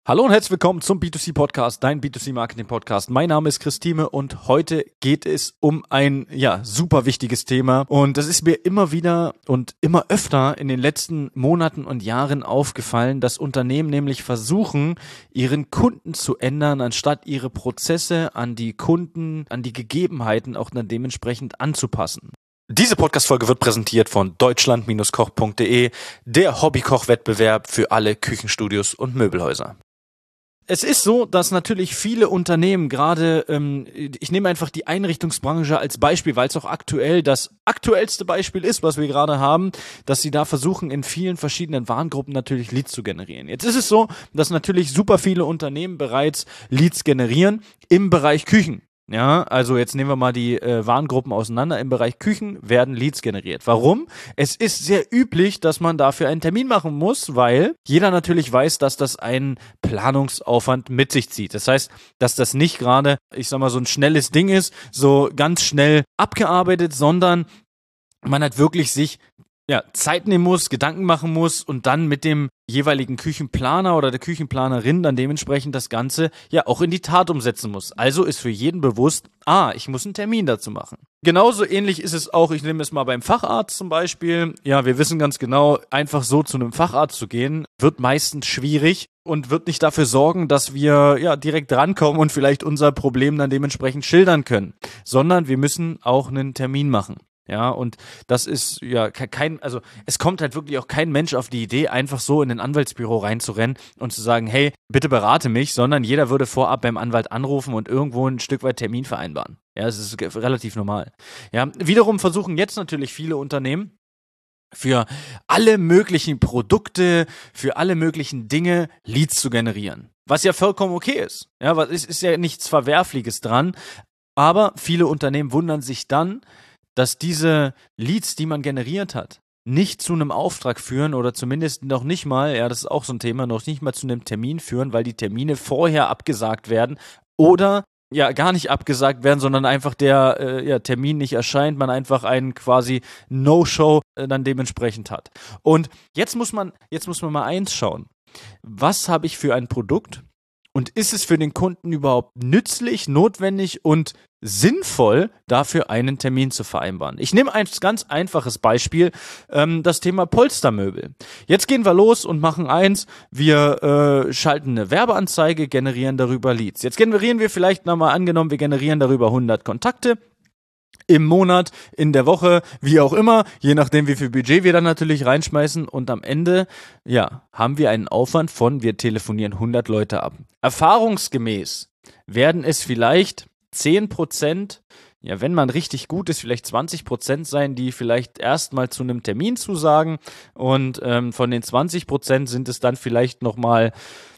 Hallo und herzlich willkommen zum B2C-Podcast, dein B2C-Marketing-Podcast. Mein Name ist Christine und heute geht es um ein, super wichtiges Thema. Und das ist mir immer wieder und immer öfter in den letzten Monaten und Jahren aufgefallen, dass Unternehmen nämlich versuchen, ihren Kunden zu ändern, anstatt ihre Prozesse an die Kunden, an die Gegebenheiten auch dann dementsprechend anzupassen. Diese Podcast-Folge wird präsentiert von deutschland-koch.de, der Hobbykoch-Wettbewerb für alle Küchenstudios und Möbelhäuser. Es ist so, dass natürlich viele Unternehmen gerade, ich nehme einfach die Einrichtungsbranche als Beispiel, weil es auch aktuell das aktuellste Beispiel ist, was wir gerade haben, dass sie da versuchen, in vielen verschiedenen Warengruppen natürlich Leads zu generieren. Jetzt ist es so, dass natürlich super viele Unternehmen bereits Leads generieren im Bereich Küchen. Ja, also jetzt nehmen wir mal die Warengruppen auseinander. Im Bereich Küchen werden Leads generiert. Warum? Es ist sehr üblich, dass man dafür einen Termin machen muss, weil jeder natürlich weiß, dass das einen Planungsaufwand mit sich zieht. Das heißt, dass das nicht gerade, so ein schnelles Ding ist, so ganz schnell abgearbeitet, sondern man hat wirklich sich Zeit nehmen muss, Gedanken machen muss und dann mit dem jeweiligen Küchenplaner oder der Küchenplanerin dann dementsprechend das Ganze auch in die Tat umsetzen muss. Also ist für jeden bewusst, ich muss einen Termin dazu machen. Genauso ähnlich ist es auch, ich nehme es mal beim Facharzt zum Beispiel. Ja, wir wissen ganz genau, einfach so zu einem Facharzt zu gehen, wird meistens schwierig und wird nicht dafür sorgen, dass wir direkt drankommen und vielleicht unser Problem dann dementsprechend schildern können, sondern wir müssen auch einen Termin machen. Ja, und das ist es kommt halt wirklich auch kein Mensch auf die Idee, einfach so in ein Anwaltsbüro reinzurennen und zu sagen, hey, bitte berate mich, sondern jeder würde vorab beim Anwalt anrufen und irgendwo ein Stück weit Termin vereinbaren. Ja, es ist relativ normal. Ja, wiederum versuchen jetzt natürlich viele Unternehmen, für alle möglichen Produkte, für alle möglichen Dinge Leads zu generieren. Was ja vollkommen okay ist. Ja, ist ja nichts Verwerfliches dran. Aber viele Unternehmen wundern sich dann, dass diese Leads, die man generiert hat, nicht zu einem Auftrag führen oder zumindest noch nicht mal, das ist auch so ein Thema, noch nicht mal zu einem Termin führen, weil die Termine vorher abgesagt werden oder gar nicht abgesagt werden, sondern einfach der Termin nicht erscheint, man einfach einen quasi No-Show dann dementsprechend hat. Und jetzt muss man mal eins schauen. Was habe ich für ein Produkt? Und ist es für den Kunden überhaupt nützlich, notwendig und sinnvoll, dafür einen Termin zu vereinbaren? Ich nehme ein ganz einfaches Beispiel, das Thema Polstermöbel. Jetzt gehen wir los und machen eins, wir schalten eine Werbeanzeige, generieren darüber Leads. Jetzt generieren wir vielleicht nochmal angenommen, wir generieren darüber 100 Kontakte. Im Monat, in der Woche, wie auch immer, je nachdem wie viel Budget wir dann natürlich reinschmeißen und am Ende, haben wir einen Aufwand von, wir telefonieren 100 Leute ab. Erfahrungsgemäß werden es vielleicht 10%, wenn man richtig gut ist, vielleicht 20% sein, die vielleicht erstmal zu einem Termin zusagen und von den 20% sind es dann vielleicht nochmal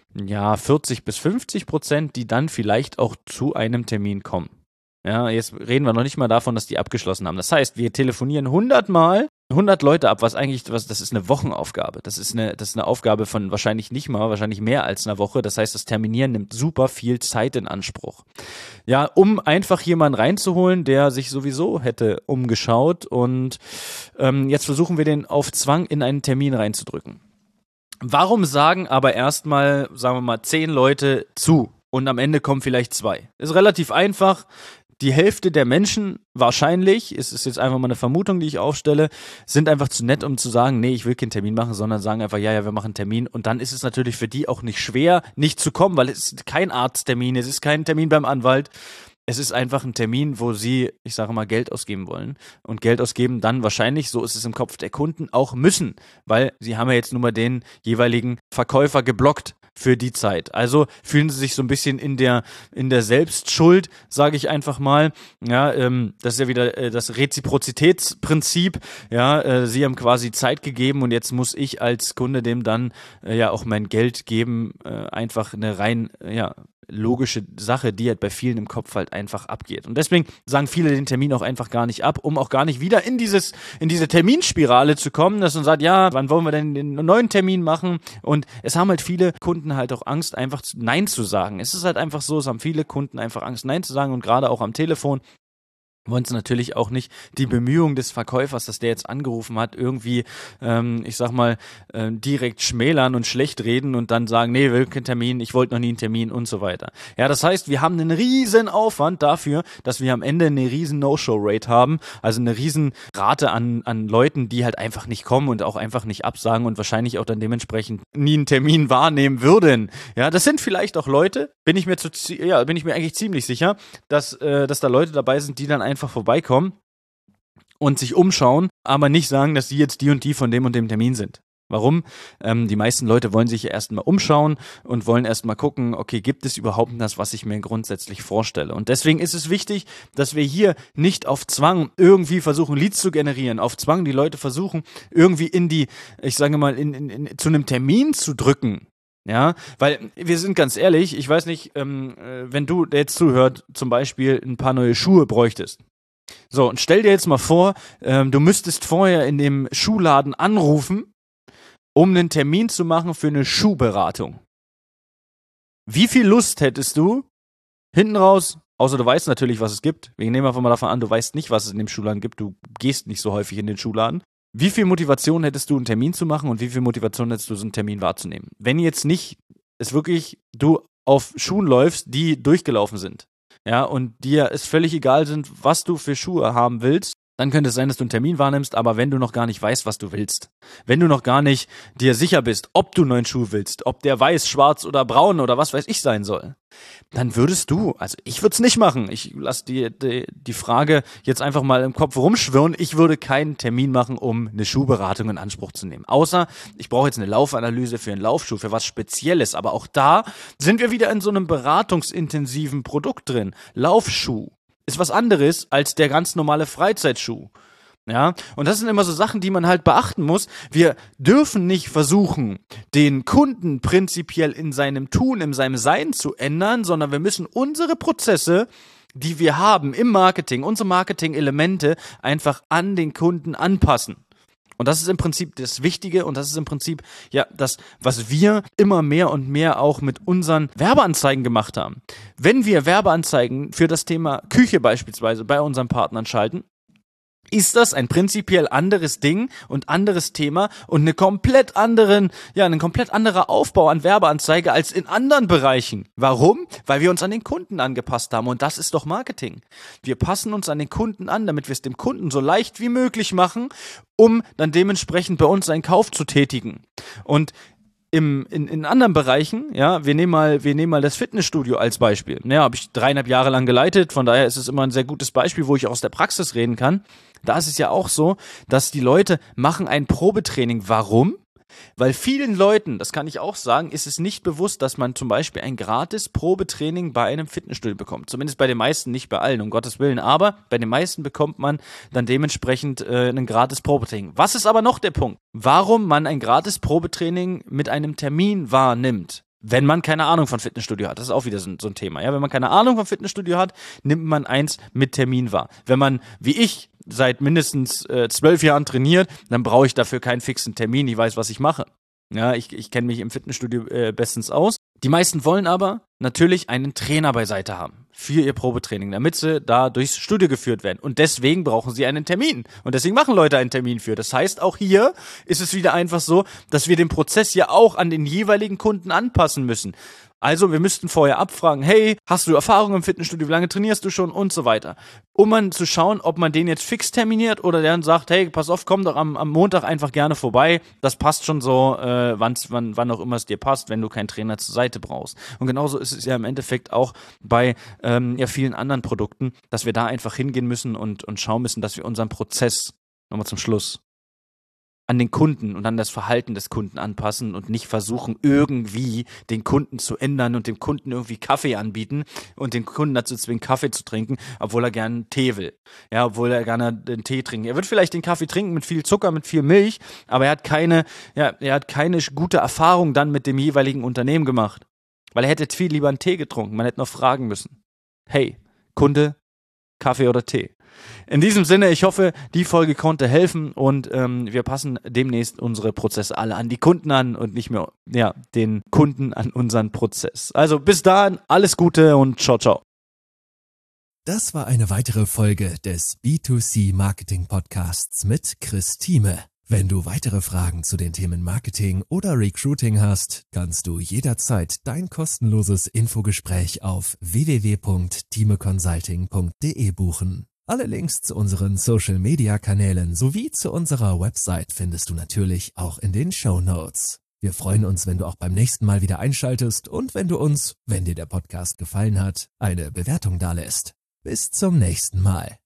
40-50%, die dann vielleicht auch zu einem Termin kommen. Ja, jetzt reden wir noch nicht mal davon, dass die abgeschlossen haben. Das heißt, wir telefonieren 100 Leute ab, das ist eine Wochenaufgabe. Das ist eine Aufgabe von wahrscheinlich mehr als einer Woche. Das heißt, das Terminieren nimmt super viel Zeit in Anspruch. Ja, um einfach jemanden reinzuholen, der sich sowieso hätte umgeschaut und jetzt versuchen wir den auf Zwang in einen Termin reinzudrücken. Warum sagen aber erstmal, sagen wir mal, 10 Leute zu und am Ende kommen vielleicht 2? Ist relativ einfach. Die Hälfte der Menschen wahrscheinlich, es ist jetzt einfach mal eine Vermutung, die ich aufstelle, sind einfach zu nett, um zu sagen, nee, ich will keinen Termin machen, sondern sagen einfach, wir machen einen Termin. Und dann ist es natürlich für die auch nicht schwer, nicht zu kommen, weil es ist kein Arzttermin, es ist kein Termin beim Anwalt. Es ist einfach ein Termin, wo sie, ich sage mal, Geld ausgeben wollen. Und Geld ausgeben dann wahrscheinlich, so ist es im Kopf der Kunden, auch müssen. Weil sie haben ja jetzt nur mal den jeweiligen Verkäufer geblockt für die Zeit. Also fühlen sie sich so ein bisschen in der Selbstschuld, sage ich einfach mal. Ja, das ist ja wieder das Reziprozitätsprinzip. Ja, sie haben quasi Zeit gegeben und jetzt muss ich als Kunde dem dann auch mein Geld geben. Einfach eine rein logische Sache, die halt bei vielen im Kopf halt einfach abgeht. Und deswegen sagen viele den Termin auch einfach gar nicht ab, um auch gar nicht wieder in diese Terminspirale zu kommen, dass man sagt, wann wollen wir denn den neuen Termin machen? Und es haben halt viele Kunden halt auch Angst, einfach Nein zu sagen. Es ist halt einfach so, es haben viele Kunden einfach Angst, Nein zu sagen und gerade auch am Telefon. wollen es natürlich auch nicht die Bemühungen des Verkäufers, dass der jetzt angerufen hat, irgendwie, ich sag mal, direkt schmälern und schlecht reden und dann sagen, nee, will keinen Termin, ich wollte noch nie einen Termin und so weiter. Ja, das heißt, wir haben einen riesen Aufwand dafür, dass wir am Ende eine riesen No-Show-Rate haben, also eine riesen Rate an Leuten, die halt einfach nicht kommen und auch einfach nicht absagen und wahrscheinlich auch dann dementsprechend nie einen Termin wahrnehmen würden. Ja, das sind vielleicht auch Leute, bin ich mir eigentlich ziemlich sicher, dass da Leute dabei sind, die dann einfach vorbeikommen und sich umschauen, aber nicht sagen, dass sie jetzt die und die von dem und dem Termin sind. Warum? Die meisten Leute wollen sich ja erstmal umschauen und wollen erstmal gucken, okay, gibt es überhaupt das, was ich mir grundsätzlich vorstelle? Und deswegen ist es wichtig, dass wir hier nicht auf Zwang irgendwie versuchen, Leads zu generieren, auf Zwang die Leute versuchen, irgendwie ich sage mal, zu einem Termin zu drücken. Ja, weil wir sind ganz ehrlich, ich weiß nicht, wenn du, der jetzt zuhört, zum Beispiel ein paar neue Schuhe bräuchtest. So, und stell dir jetzt mal vor, du müsstest vorher in dem Schuhladen anrufen, um einen Termin zu machen für eine Schuhberatung. Wie viel Lust hättest du, hinten raus, außer du weißt natürlich, was es gibt. Wir nehmen einfach mal davon an, du weißt nicht, was es in dem Schuhladen gibt, du gehst nicht so häufig in den Schuhladen. Wie viel Motivation hättest du, einen Termin zu machen und wie viel Motivation hättest du, so einen Termin wahrzunehmen? Wenn jetzt nicht es wirklich du auf Schuhen läufst, die durchgelaufen sind, ja, und dir es völlig egal sind, was du für Schuhe haben willst, dann könnte es sein, dass du einen Termin wahrnimmst, aber wenn du noch gar nicht weißt, was du willst, wenn du noch gar nicht dir sicher bist, ob du einen neuen Schuh willst, ob der weiß, schwarz oder braun oder was weiß ich sein soll, dann würdest du, also ich würde es nicht machen, ich lasse die Frage jetzt einfach mal im Kopf rumschwirren, ich würde keinen Termin machen, um eine Schuhberatung in Anspruch zu nehmen. Außer, ich brauche jetzt eine Laufanalyse für einen Laufschuh, für was Spezielles, aber auch da sind wir wieder in so einem beratungsintensiven Produkt drin. Laufschuh ist was anderes als der ganz normale Freizeitschuh. Ja, und das sind immer so Sachen, die man halt beachten muss. Wir dürfen nicht versuchen, den Kunden prinzipiell in seinem Tun, in seinem Sein zu ändern, sondern wir müssen unsere Prozesse, die wir haben im Marketing, unsere Marketing-Elemente einfach an den Kunden anpassen. Und das ist im Prinzip das Wichtige und das ist im Prinzip ja das, was wir immer mehr und mehr auch mit unseren Werbeanzeigen gemacht haben. Wenn wir Werbeanzeigen für das Thema Küche beispielsweise bei unseren Partnern schalten, ist das ein prinzipiell anderes Ding und anderes Thema und ein komplett anderer Aufbau an Werbeanzeige als in anderen Bereichen. Warum? Weil wir uns an den Kunden angepasst haben und das ist doch Marketing. Wir passen uns an den Kunden an, damit wir es dem Kunden so leicht wie möglich machen, um dann dementsprechend bei uns einen Kauf zu tätigen. Und in anderen Bereichen, ja, wir nehmen mal das Fitnessstudio als Beispiel. Ja, habe ich 3,5 Jahre lang geleitet, von daher ist es immer ein sehr gutes Beispiel, wo ich aus der Praxis reden kann. Da ist es ja auch so, dass die Leute machen ein Probetraining. Warum? Weil vielen Leuten, das kann ich auch sagen, ist es nicht bewusst, dass man zum Beispiel ein gratis Probetraining bei einem Fitnessstudio bekommt. Zumindest bei den meisten, nicht bei allen, um Gottes Willen. Aber bei den meisten bekommt man dann dementsprechend ein gratis Probetraining. Was ist aber noch der Punkt? Warum man ein gratis Probetraining mit einem Termin wahrnimmt? Wenn man keine Ahnung von Fitnessstudio hat. Das ist auch wieder so ein Thema. Ja? Wenn man keine Ahnung von Fitnessstudio hat, nimmt man eins mit Termin wahr. Wenn man, wie ich, seit mindestens 12 Jahren trainiert, dann brauche ich dafür keinen fixen Termin. Ich weiß, was ich mache. Ja, ich kenne mich im Fitnessstudio bestens aus. Die meisten wollen aber natürlich einen Trainer beiseite haben für ihr Probetraining, damit sie da durchs Studio geführt werden. Und deswegen brauchen sie einen Termin. Und deswegen machen Leute einen Termin für. Das heißt, auch hier ist es wieder einfach so, dass wir den Prozess ja auch an den jeweiligen Kunden anpassen müssen. Also wir müssten vorher abfragen, hey, hast du Erfahrung im Fitnessstudio, wie lange trainierst du schon und so weiter. Um dann zu schauen, ob man den jetzt fix terminiert oder der dann sagt, hey, pass auf, komm doch am Montag einfach gerne vorbei. Das passt schon so, wann auch immer es dir passt, wenn du keinen Trainer zur Seite brauchst. Und genauso ist es ja im Endeffekt auch bei vielen anderen Produkten, dass wir da einfach hingehen müssen und schauen müssen, dass wir unseren Prozess, nochmal zum Schluss, an den Kunden und an das Verhalten des Kunden anpassen und nicht versuchen, irgendwie den Kunden zu ändern und dem Kunden irgendwie Kaffee anbieten und den Kunden dazu zwingen, Kaffee zu trinken, obwohl er gerne Tee will. Ja, obwohl er gerne den Tee trinkt. Er wird vielleicht den Kaffee trinken mit viel Zucker, mit viel Milch, aber er hat keine gute Erfahrung dann mit dem jeweiligen Unternehmen gemacht. Weil er hätte viel lieber einen Tee getrunken. Man hätte noch fragen müssen. Hey, Kunde, Kaffee oder Tee? In diesem Sinne, ich hoffe, die Folge konnte helfen und wir passen demnächst unsere Prozesse alle an die Kunden an und nicht mehr den Kunden an unseren Prozess. Also bis dahin, alles Gute und ciao, ciao. Das war eine weitere Folge des B2C Marketing Podcasts mit Chris Thieme. Wenn du weitere Fragen zu den Themen Marketing oder Recruiting hast, kannst du jederzeit dein kostenloses Infogespräch auf www.thimeconsulting.de buchen. Alle Links zu unseren Social-Media-Kanälen sowie zu unserer Website findest du natürlich auch in den Shownotes. Wir freuen uns, wenn du auch beim nächsten Mal wieder einschaltest und wenn du uns, wenn dir der Podcast gefallen hat, eine Bewertung dalässt. Bis zum nächsten Mal.